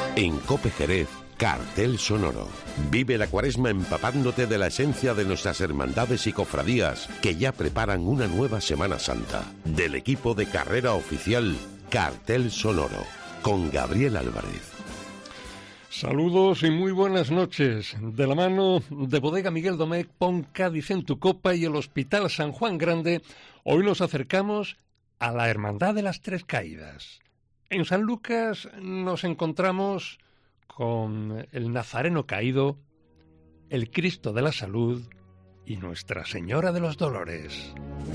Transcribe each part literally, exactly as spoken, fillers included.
En COPE Jerez, Cartel Sonoro. Vive la Cuaresma empapándote de la esencia de nuestras hermandades y cofradías que ya preparan una nueva Semana Santa. Del equipo de carrera oficial Cartel Sonoro, con Gabriel Álvarez. Saludos y muy buenas noches. De la mano de Bodega Miguel Domecq, pon Cádiz en tu copa y el Hospital San Juan Grande, hoy nos acercamos a la Hermandad de las Tres Caídas. En San Lucas nos encontramos con el Nazareno Caído, el Cristo de la Salud y Nuestra Señora de los Dolores.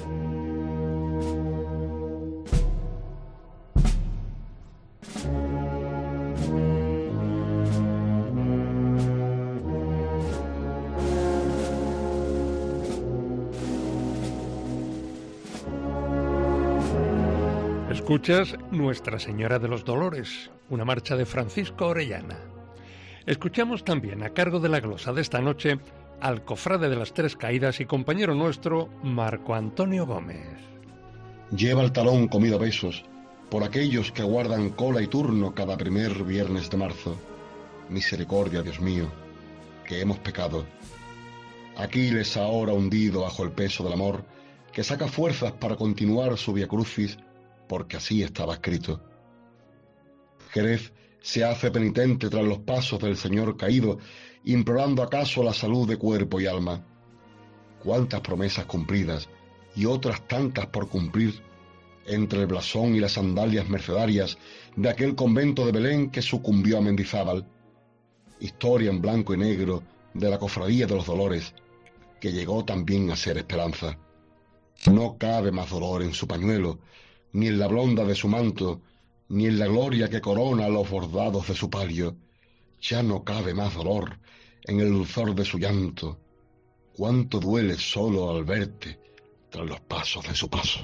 Escuchas Nuestra Señora de los Dolores, una marcha de Francisco Orellana. Escuchamos también, a cargo de la glosa de esta noche, al cofrade de las Tres Caídas y compañero nuestro, Marco Antonio Gómez. Lleva el talón comido a besos por aquellos que guardan cola y turno cada primer viernes de marzo. Misericordia, Dios mío, que hemos pecado. Aquiles ahora hundido bajo el peso del amor, que saca fuerzas para continuar su via crucis, porque así estaba escrito. Jerez se hace penitente tras los pasos del Señor caído, implorando acaso la salud de cuerpo y alma. Cuántas promesas cumplidas y otras tantas por cumplir entre el blasón y las sandalias mercedarias de aquel convento de Belén que sucumbió a Mendizábal. Historia en blanco y negro de la Cofradía de los Dolores, que llegó también a ser esperanza. No cabe más dolor en su pañuelo, ni en la blonda de su manto, ni en la gloria que corona los bordados de su palio. Ya no cabe más dolor en el dulzor de su llanto. Cuánto duele solo al verte tras los pasos de su paso.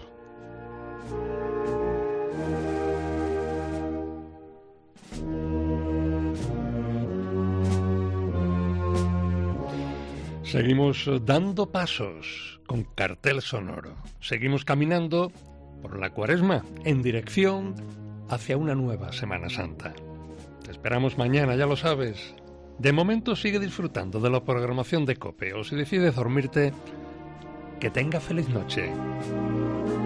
Seguimos dando pasos con Cartel Sonoro. Seguimos caminando por la Cuaresma en dirección hacia una nueva Semana Santa. Te esperamos mañana, ya lo sabes. De momento sigue disfrutando de la programación de COPE, o si decides dormirte, que tenga feliz noche.